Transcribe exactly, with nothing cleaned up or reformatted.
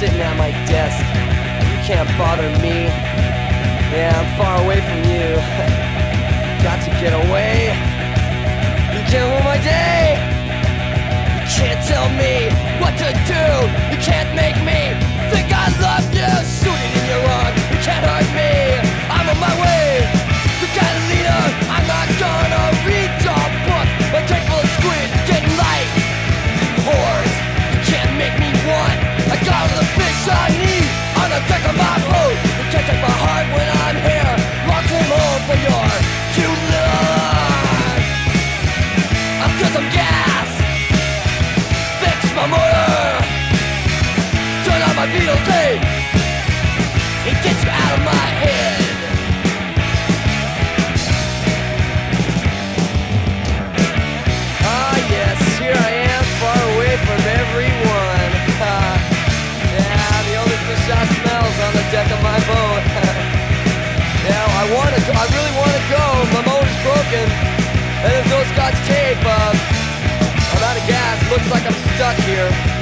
sitting at my desk. You can't bother me. Yeah, I'm far away from you. Got to get away. You can't ruin my day. You can't tell me what to do. You can't make me think I love you. Suited in your arm, you can't hurt me. I'm on my way. The kind of leader, I'm not gonna read your book. My tank full of squids, getting light. Whores, you can't make me one. I got all the fish I need on the deck of my boat. You can't take my heart when I'm here. Locked him home for your cute little arms. I'll fill some gas, fix my motor, turn on my Beatles tape. It gets you out of my head. Ah yes, here I am, far away from everyone. Uh, yeah, the only fish I smell is on the deck of my boat. Yeah, I wanna go, I really wanna go. My motor's broken, and there's no Scotch tape. Uh, I'm out of gas. Looks like I'm stuck here.